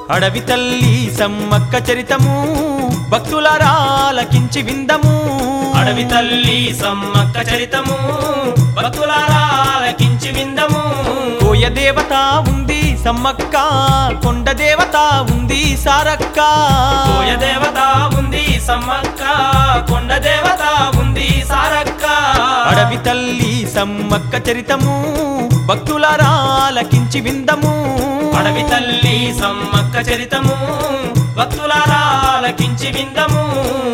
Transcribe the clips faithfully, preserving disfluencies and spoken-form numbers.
అడవి తల్లి సమ్మక్క చరితము భక్తులారా ఆలకించి విందము. అడవి తల్లి సమ్మక్క చరితము భక్తులారా ఆలకించి విందము. కోయ దేవత ఉంది సమ్మక్క, కొండ దేవత ఉంది సారక్క. కోయ దేవత ఉంది సమ్మక్క, కొండ దేవత ఉంది సారక్క. అడవి తల్లి సమ్మక్క చరితము భక్తులారా ఆలకించి విందము. అడవి తల్లి సమ్మక్క చరితము భక్తులారా ఆలకించి విందము.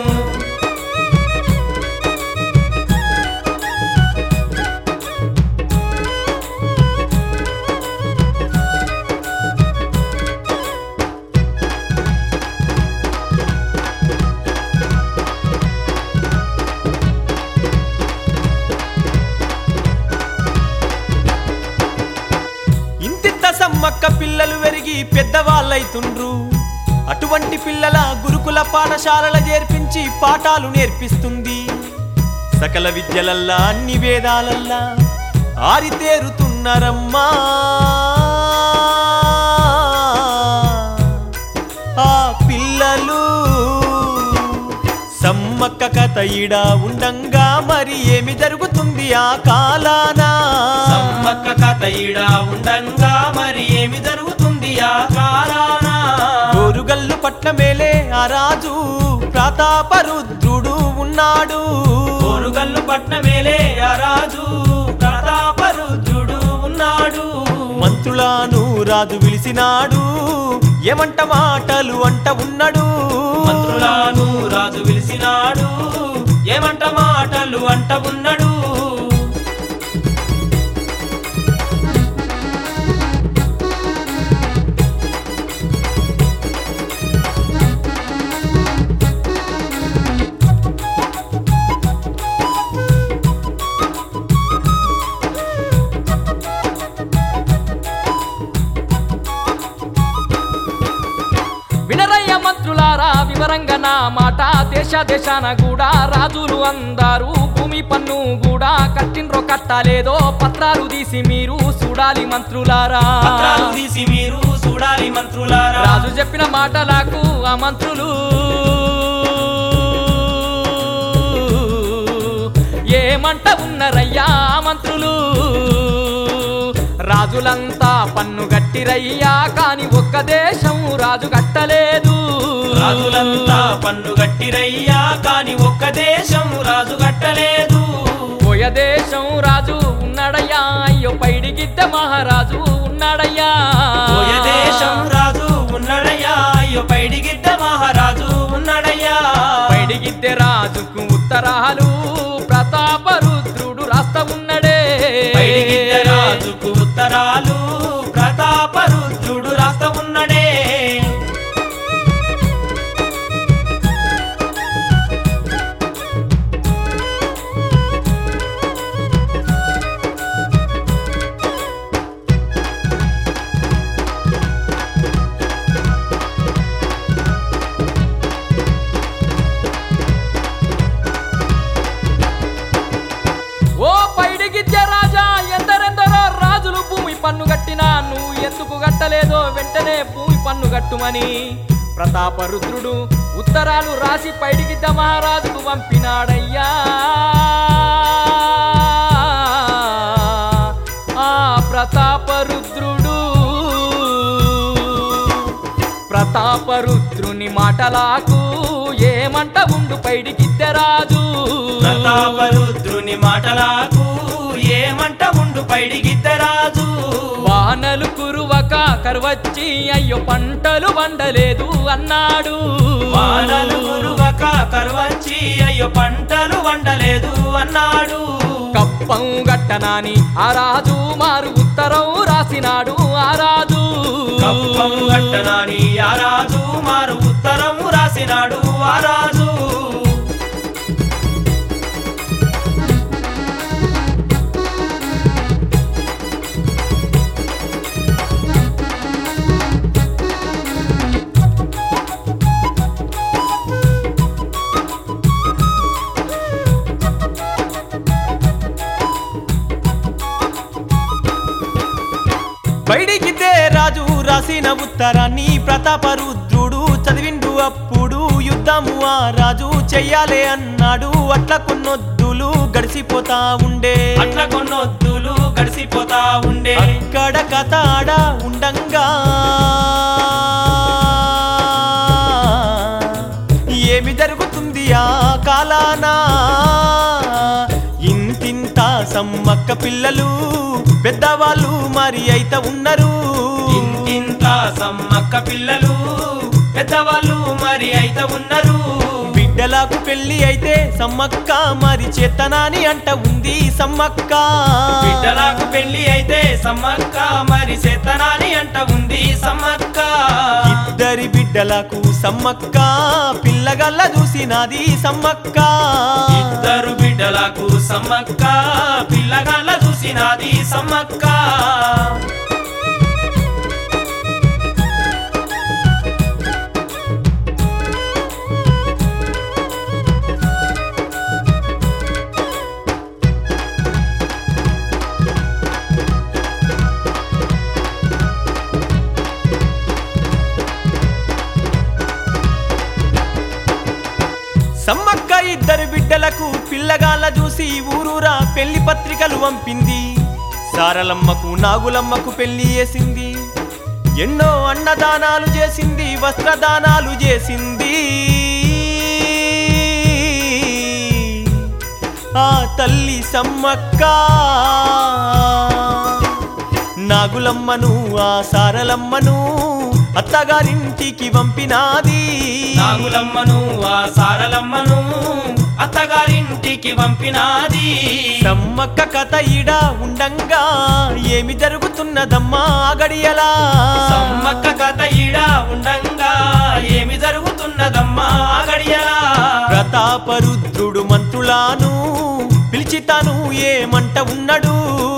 సమ్మక్క పిల్లలు వెరిగి పెద్దవాళ్ళైతుండ్రు. అటువంటి పిల్లల గురుకుల పాఠశాలల చేర్పించి పాఠాలు నేర్పిస్తుంది. సకల విద్యలల్లా అన్ని వేదాలల్లా ఆరితేరుతున్నారమ్మా. ఆ పిల్లలు సమ్మక్క కథ ఈడ ఉండంగా మరి ఏమి జరుగుతుంది ఆ కాలాన? సమ్మక్క కథ ఈడ ఉండంగా మరి ఏమి జరుగుతుంది ఆ కాలాన? గోరుగల్లు పట్ల మేలే ఆ రాజు ప్రతాపరుద్రుడు ఉన్నాడు. గోరుగల్లు పట్ల మేలే ఆ రాజు ప్రతాపరుద్రుడు ఉన్నాడు. మంత్రులను రాజు పిలిచినాడు, ఏమంట మాటలు అంట ఉన్నాడు. మంత్రులను రాజు పిలిచినాడు, ఏమంట మాటలు అంట ఉన్నాడు. వినరయ్య మంత్రులారా వివరంగా నా మాట. దేశ దేశాన కూడా రాజులు అందరూ భూమి పన్ను కూడా కట్టిండ్రో కట్టలేదో పత్రాలు తీసి మీరు చూడాలి మంత్రులారా. పత్రాలు తీసి మీరు చూడాలి మంత్రులారా. రాజు చెప్పిన మాటలకు ఆ మంత్రులు ఏమంట ఉన్నారయ్యా మంత్రులు. రాజులంతా పన్ను గట్టిరయ్యా కాని ఒక్క దేశం రాజు కట్టలేదు. రాజులంతా పన్ను గట్టిరయ్యా కాని ఒక్క దేశం రాజు కట్టలేదు. పోయ దేశం రాజు ఉన్నాడయ్యా, అయ్యో పైడిగిద్ద మహారాజు ఉన్నాడయ్యా. పోయ దేశం రాజు ఉన్నాడయ్యా, అయ్యో పైడిగిద్ద మహారాజు ఉన్నాడయ్యా. పైడిగిద్దె రాజుకు ఉత్తరాలు ప్రతాపరుద్రుడు రాస్తా ఉన్నడే. పైడిగిద్ద రాజుకు ఉత్తరాలు ప్రతాపరుద్రుడు రాస్తా ఉన్నడే. ఓ పైడిగిద్ద రాజా, ఎందరెందరో రాజులు భూమి పన్ను కట్టినా నువ్వు ఎందుకు కట్టలేదో వెంటనే భూమి పన్ను కట్టుమని ప్రతాపరుద్రుడు ఉత్తరాలు రాసి పైడిగిద్ద మహారాజుకు పంపినాడయ్యా. ఆ ప్రతాపరుద్రుడు ప్రతాపరుద్రుని మాటలకు ఏమంట ఉండు పైడిగిద్ద రాజు. ప్రతాపరుద్రుని మాటలకు ఏమంట ఉండు పైడిగిద్ద రాజు. వానలు కురువక కరువచ్చి అయ్యో పంటలు వండలేదు అన్నాడు. వానలు కురువక కరువచ్చి అయ్యో పంటలు వండలేదు అన్నాడు. కప్పం గట్టనాని ఆ రాజు మారు ఉత్తరం రాసినాడు ఆ రాజు. కప్పం గట్టనాని ఆ రాజు మారు ఉత్తరం రాసినాడు ఆ రాజు. పైడిగిద్దే రాజు రాసిన ఉత్తరాన్ని ప్రతాపరుద్రుడు చదివిండు అప్పుడు యుద్ధము ఆ రాజు చెయ్యాలే అన్నాడు అట్లా కొన్నొద్దులు గడిసిపోతా ఉండే అట్లా కొన్నొద్దులు గడిసిపోతా ఉండే అక్కడ కథ ఆడ ఉండంగా ఏమి జరుగుతుంది ఆ కాలానా ఇంతింత సమ్మక్క పిల్లలు పెద్దవాళ్ళు మరి అయితే ఉన్నారు ఇంతింత సమ్మక్క పిల్లలు పెద్దవాళ్ళు మరి అయితే ఉన్నారు బిడ్డలకు పెళ్లి అయితే సమ్మక్క మరి చేతనాని అంట ఉంది సమ్మక్క బిడ్డలకు పెళ్లి అయితే సమ్మక్క మరి చేతనాని అంట ఉంది సమ్మక్క ఇద్దరి బిడ్డలకు సమ్మక్క పిల్లగల్ల చూసినది సమ్మక్క ఇద్దరు బిడ్డలకు సమ్మక్క పిల్లగాళ్ళ చూసినది సమ్మక్క సమ్మక్క ఇద్దరు బిడ్డలకు పిల్లగాళ్ళ చూసి ఊరూరా పెళ్లి పత్రికలు పంపింది సారలమ్మకు నాగులమ్మకు పెళ్లి చేసింది ఎన్నో అన్నదానాలు చేసింది వస్త్రదానాలు చేసింది ఆ తల్లి సమ్మక్క నాగులమ్మను ఆ సారలమ్మను అత్తగారింటికి పంపినాది నాగులమ్మను ఆ సారలమ్మను అత్తగారింటికి పంపినాది సమ్మక్క కథ ఈడ ఉండంగా ఏమి జరుగుతున్నదమ్మా గడియలా సమ్మక్క కథ ఈడ ఉండంగా ఏమి జరుగుతున్నదమ్మా గడియలా ప్రతాపరుద్రుడు మంత్రులాను పిలిచి తాను ఏమంట ఉన్నాడు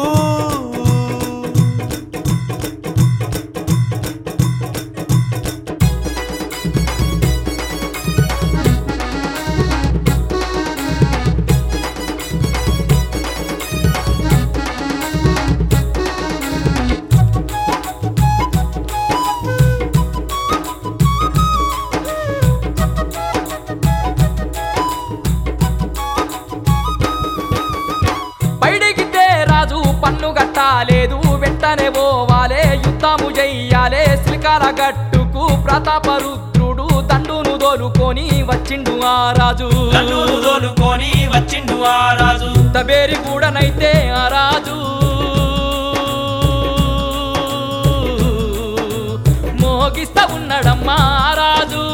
పన్ను గట్టాలేదు వెంటనే పోవాలే యుద్ధము చెయ్యాలే శ్రీకార గట్టుకు ప్రతాపరుద్రుడు దండును దోలుకొని వచ్చిండు ఆ రాజు దండును దోలుకొని వచ్చిండు ఆ రాజు తబేరి కూడనైతే ఆ రాజు మోగిస్తా ఉన్నాడమ్మా ఆ రాజు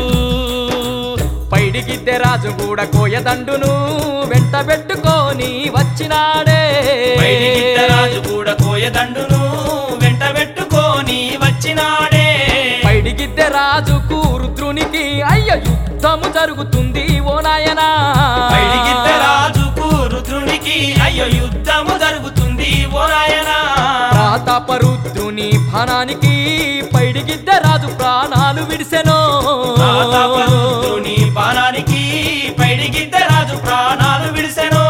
పైడిగిద్దె రాజు కూడా కోయదండును వెంట పెట్టుకొని వచ్చినాడే పైడిగిద్దె రాజు కూడా కోయదండును వెంట పెట్టుకొని వచ్చినాడే పైడిగిద్దె రాజుకు రుద్రునికి అయ్య యుద్ధము జరుగుతుంది ఓ నాయనా పైడిగిద్దె రాజుకు రుద్రునికి అయ్యో యుద్ధము జరుగుతుంది ఓ నాయనా ప్రతాపరుద్రుని బాణానికి పైడిగిద్దె రాజు ప్రాణాలు విడిసెను ప్రతాపరుద్రుని బాణానికి పైడిగిద్దె రాజు ప్రాణాలు విడిసెను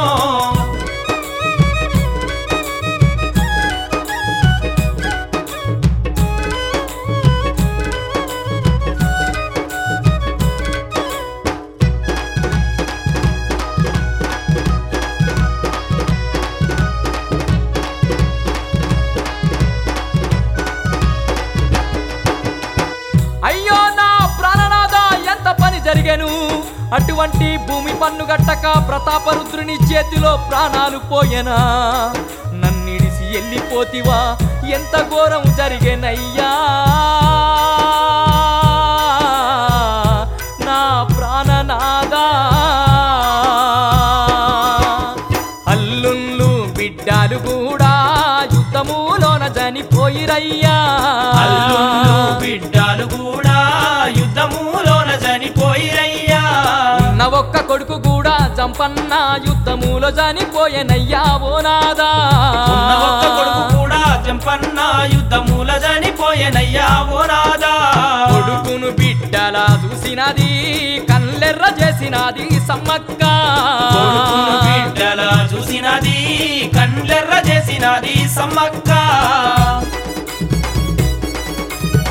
అయ్యో నా ప్రాణనాథ ఎంత పని జరిగెను అటువంటి భూమి పన్ను గట్టక ప్రతాపరుద్రుని చేతిలో ప్రాణాలు పోయెనా నన్నిడిసి వెళ్ళిపోతివా ఎంత ఘోరం జరిగెనయ్యా నా ప్రాణనాథా అల్లుళ్ళు బిడ్డలు కూడా యుద్ధములోన చనిపోయిరయ్యా అల్లుళ్ళు బిడ్డలు కూడా యుద్ధములోన చనిపోయిరయ్యా ఉన్న ఒక్క కొడుకు కూడా జంపన్న యుద్ధములో చనిపోయెనయ్యా ఓ నాదా ఉన్న ఒక్క కొడుకు కూడా జంపన్న యుద్ధముల చనిపోయెనయ్యా ఓ నాదా కొడుకును బిడ్డలా చూసినది కళ్ళెర్ర చేసినది సమ్మక్క కొడుకును బిడ్డలా చూసినది కండ్లెర్ర చేసినది సమ్మక్క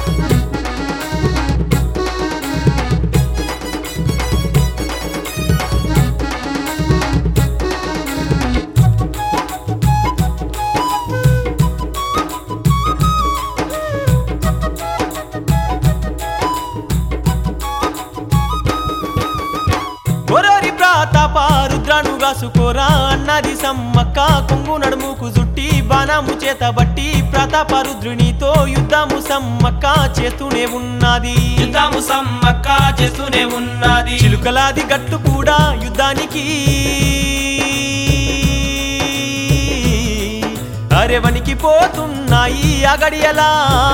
అన్నది సమ్మక్క కొంగు నడుముకు జుట్టి బాణము చేతబట్టి ప్రతాపరుద్రునితో యుద్ధము సమ్మక్క చేస్తూనే ఉన్నది యుద్ధము సమ్మక్క చేస్తూనే ఉన్నది చిలుకలాది గట్లు కూడా యుద్ధానికి అరెవనికి పోతున్నాయి అగడియలా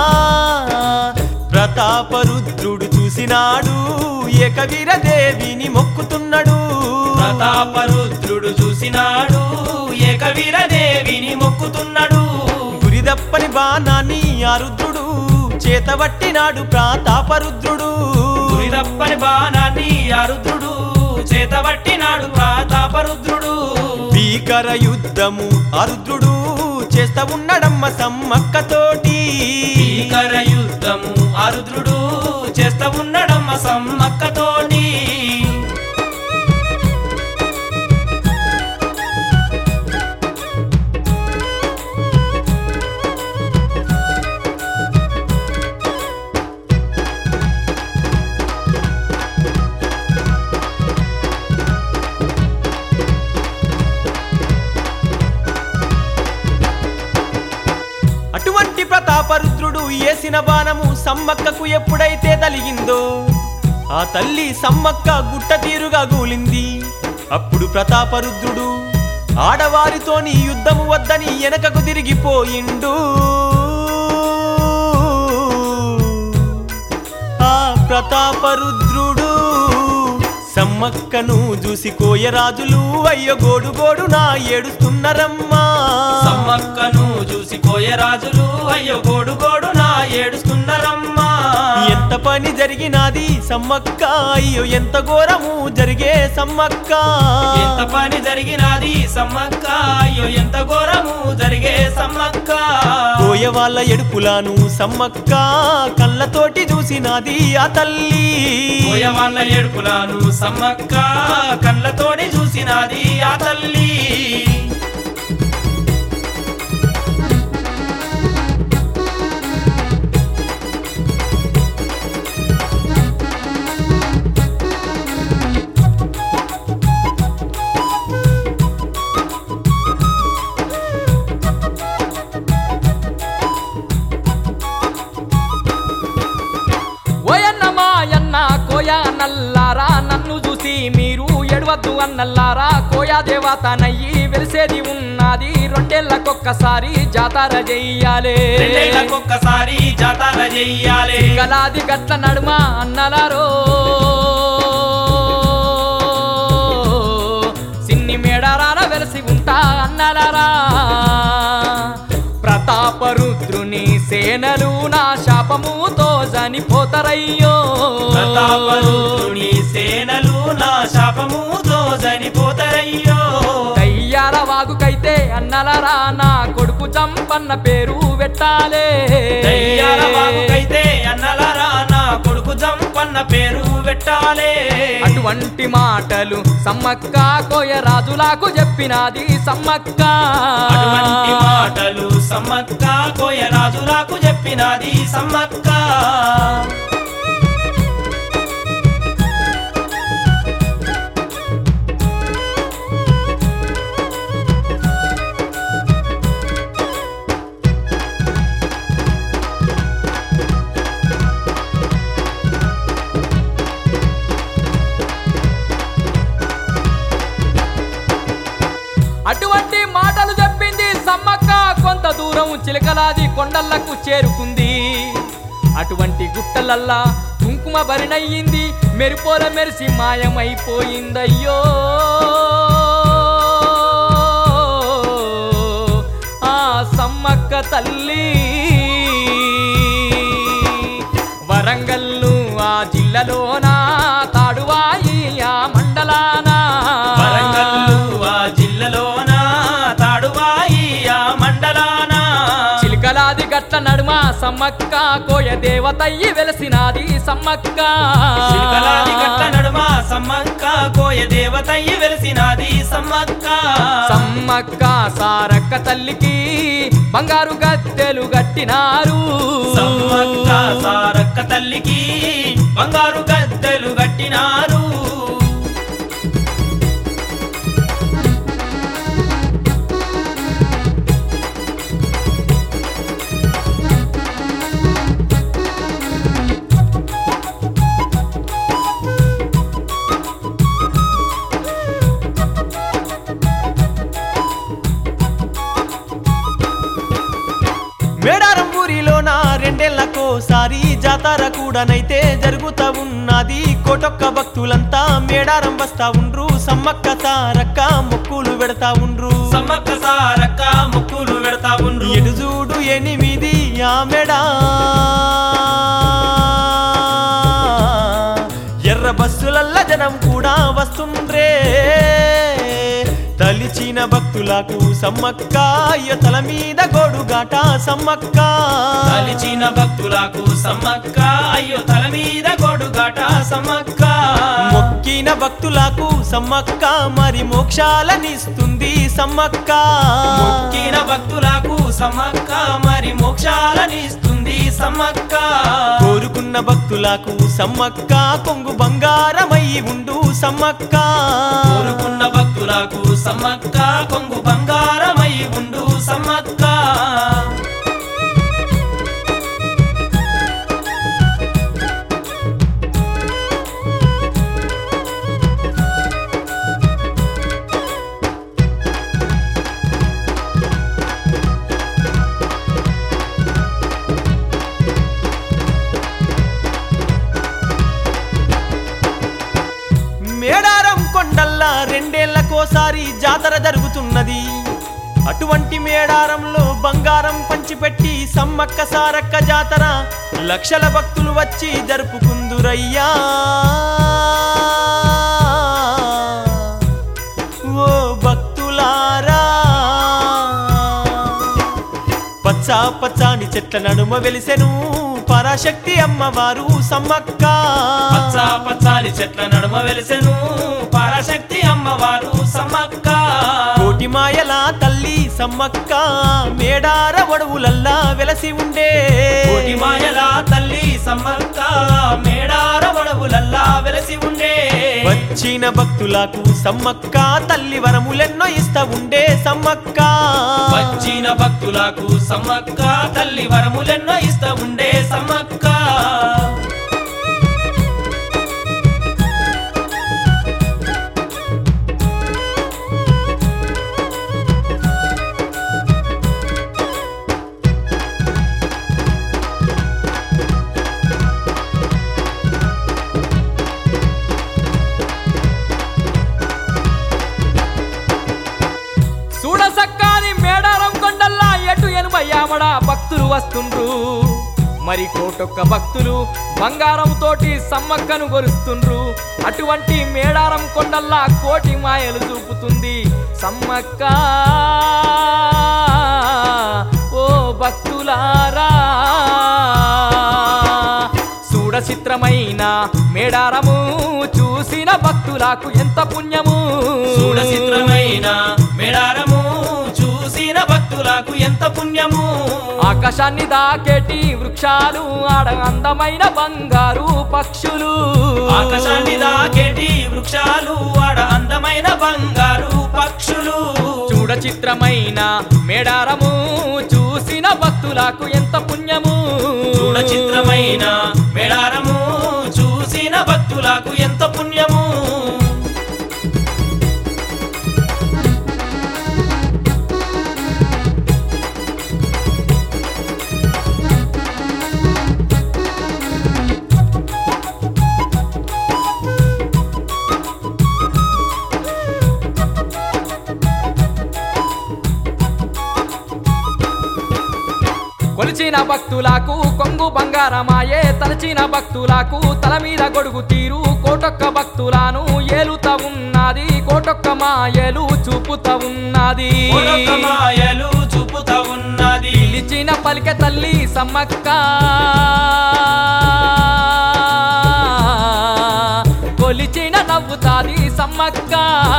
ప్రతాపరుద్రుడు చూసినాడు ఏకవీరదేవిని మొక్కుతున్నాడు ప్రతాపరుద్రుడు చూసినాడు ఏకవీరదేవిని మొక్కుతున్నాడు గురిదప్పని బాణాన్ని ఆ రుద్రుడు చేతబట్టినాడు ప్రతాపరుద్రుడు గురిదప్పని బాణాన్ని ఆ రుద్రుడు చేతబట్టినాడు ప్రతాపరుద్రుడు భీకర యుద్ధము ఆ రుద్రుడు చేస్తా ఉన్నాడమ్మ సమ్మక్కతోటి భీకర యుద్ధము ఆ రుద్రుడు చేస్తా ఉన్నాడమ్మ సమ్మక్కతోటి అటువంటి ప్రతాపరుద్రుడు ఏసిన బాణము సమ్మక్కకు ఎప్పుడైతే తలిగిందో ఆ తల్లి సమ్మక్క గుట్ట తీరుగా గూలింది అప్పుడు ప్రతాపరుద్రుడు ఆడవారితోని యుద్ధము వద్దని వెనకకు తిరిగిపోయిండు ఆ ప్రతాపరుద్రుడు సమ్మక్కను చూసి కోయరాజులు అయ్యో గోడు గోడు నా ఏడుస్తున్నరమ్మా సమ్మక్కను చూసి కోయరాజులు అయ్యో గోడు గోడు నా ఏడుస్తున్నరమ్మా ఎంత పని జరిగినాది సమ్మక్క అయ్యో ఎంత ఘోరము జరిగే సమ్మక్క ఎంత పని జరిగినాది సమ్మక్క అయ్యో ఎంత ఘోరము జరిగే సమ్మక్క కోయ వాళ్ళ ఎడుపులాను సమ్మక్క కళ్ళతోటి చూసినాది ఆ తల్లి కోయ వాళ్ళ ఏడుపులాను సమ్మక్క కళ్ళతోటి చూసినాది ఆ తల్లి నల్లారా నన్ను చూసి మీరు ఎడవద్దు అన్నల్లారా కోయా దేవతనయ్యి వెలిసేది ఉన్నది రెండేళ్లకొక్కసారి జాతర చెయ్యాలే రెండేళ్లకొక్కసారి జాతర చెయ్యాలే గలాది గట్ల నడుమ అన్నలారో సిన్ని మేడరాన వెలిసి ఉంటా అన్నలారా ప్రతాపరుద్రుని సేనలు నా శాపముతో చనిపోతారయ్యో ప్రతాపరుద్రుని సేనలు నా శాపముతో చనిపోతారయ్యో దయ్యాల వాగుకైతే అన్నలరా నా కొడుకు చంపన్న పేరు పెట్టాలే దయ్యాల వాగుకైతే అన్నలరా నా కొడుకు చంపన్న పేరు పెట్టాలే అటువంటి మాటలు సమ్మక్క కోయ రాజులకు చెప్పినది సమ్మక్క అటువంటి మాటలు సమ్మక్క కోయ రాజులకు చెప్పినది సమ్మక్క అటువంటి మాటలు చెప్పింది సమ్మక్క కొంత దూరం చిలకలాది కొండలకు చేరుకుంది అటువంటి గుట్టలల్లా కుంకుమ బరినయ్యింది మెరిపోల మెరిసి మాయమైపోయిందయ్యో ఆ సమ్మక్క తల్లి వరంగల్లు ఆ జిల్లాలోనా తాడువాయి ఆ మండలానా వరంగల్లు ఆ జిల్లాలోన తాడువాయి ఆ మండలాన చిలకలాది గట్ల నడుమ సమ్మక్క కోయ దేవతయ్యి వెలసినాది సమ్మక్క చిలకలాది గట్ల నడుమ సమ్మక్క కోయ దేవతయ్యి వెలిసినాది సమ్మక్క సమ్మక్క సారక్క తల్లికి బంగారు గద్దెలు గట్టినారు సమ్మక్క సారక్క తల్లికి బంగారు గద్దెలు కట్టినారు మేడారం ఊరిలోన రెండేళ్లకోసారి జాతర కూడానైతే జరుగుతా ఉన్నది. కోటొక్క భక్తులంతా మేడారం వస్తా ఉండ్రు, సమ్మక్క సారక్క మొక్కులు పెడతా ఉండ్రు. సమ్మక్క సారక్క మొక్కులు పెడతా ఉండ్రు. ఎటు చూడు ఎనిమిది ఆ మెడా ఎర్ర బస్సులల్ల జనం కూడా వస్తుండ్రే. తలిచిన భక్తులకు సమ్మక్క అయ్య తల మీద గోడుగాట సమ్మక్క. తలిచిన భక్తులకు సమ్మక్క అయ్యో తల మీద గోడుగాట సమ్మక్క. మొక్కిన భక్తులకు సమ్మక్క మరి మోక్షాలనిస్తుంది సమ్మక్క. మొక్కిన భక్తులకు సమ్మక్క మరి మోక్షాలనిస్తుంది సమ్మక్క. కోరుకున్న భక్తులకు సమ్మక్క కొంగు బంగారమయ్యి ఉండు సమ్మక్క. కోరుకున్న భక్తులకు సమ్మక్క కొంగు బంగారమై ఉండు సమ్మక్క. మేడారం కొండల్లా రెండేళ్లకోసారి జాతర జరుగుతున్నది. అటువంటి మేడారంలో బంగారం పంచిపెట్టి సమ్మక్క సారక్క జాతర లక్షల భక్తులు వచ్చి జరుపుకుందురయ్యా. ఓ భక్తులారా, పచ్చా పచ్చాని చెట్ల నడుమ వెలిసెను పరాశక్తి అమ్మవారు సమ్మక్క. పచ్చా పచ్చాని చెట్ల నడుమ వెలిసెను పరాశక్తి అమ్మవారు సమ్మక్క. కోటి మాయల తల్లి సమ్మక్క మేడార వడువులల్లా వెలసి ఉండే. కోటి మాయల తల్లి సమ్మక్క మేడార వడవులల్లా వెలసి ఉండే. వచ్చిన భక్తులకు సమ్మక్క తల్లి వరములెన్నో ఇస్తా ఉండే సమ్మక్క. వచ్చిన భక్తులకు సమ్మక్క తల్లి వరములెన్నో ఇస్తా ఉండే సమ్మక్క. చూడసక్కాని మేడారం కొండల్లా ఎటు ఎనుమయ్యామడా భక్తులు వస్తుండ్రు. మరి కోటొక్క భక్తులు బంగారం తోటి సమ్మక్కను గొలుస్తుండ్రు. అటువంటి మేడారం కొండల్లా కోటి మాయలు చూపుతుంది సమ్మక్క. ఓ భక్తులారా, చూడ చిత్రమైన మేడారము చూసిన భక్తులకు ఎంత పుణ్యము. చూడ చిత్రమైన మేడారము చూసిన భక్తులకు ఎంత పుణ్యము. ఆకాశాన్ని దాకేటి వృక్షాలు ఆడ అందమైన బంగారు పక్షులు. ఆకాశాన్ని దాకేటి వృక్షాలు ఆడ అందమైన బంగారు పక్షులు. చూడ చిత్రమైన మేడారము చూసిన భక్తులకు ఎంత పుణ్యము. చూడ చిత్రమైన మేడారము చూసిన భక్తులకు ఎంత పుణ్యము. కొలిచిన భక్తులకు కొంగు బంగారమాయే, తలచిన భక్తులకు తల మీద గొడుగు తీరు. కోటొక్క భక్తులను ఏలుతా ఉన్నది, కోటొక్క మాయలు చూపుతా ఉన్నది. కోటొక్క మాయలు చూపుతా ఉన్నది. పిలిచిన పలికె తల్లి సమ్మక్క, కొలిచిన నవ్వుతాది సమ్మక్క.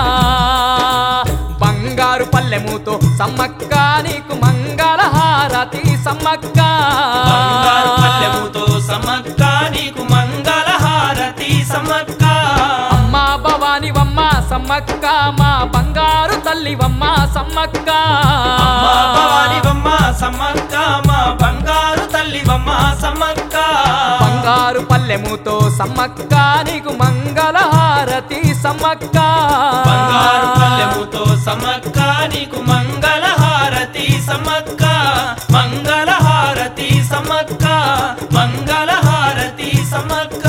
బంగారు పల్లెముతో సమ్మక్క నీకు మంగళ హారతి సమ్మక్క. బంగారు పల్లెముతో సమ్మక్క నీకు మంగళ హారతి సమ్మక్క. అమ్మా భవానివమ్మ సమ్మక్క, మా బంగారు తల్లివమ్మ సమ్మక్క. అమ్మా భవానివమ్మ సమ్మక్క, మా బంగారు తల్లివమ్మ సమ్మక్క. బంగారు పల్లెముతో సమ్మక్క నీకు మంగళ హారతి సమ్మక్క. బంగారు పల్లెముతో సమ్మక్క నీకు మంగళ హారతి సమ్మక్క. మంగళ హారతి సమ్మక్క మంగళ హారతి సమ్మక్క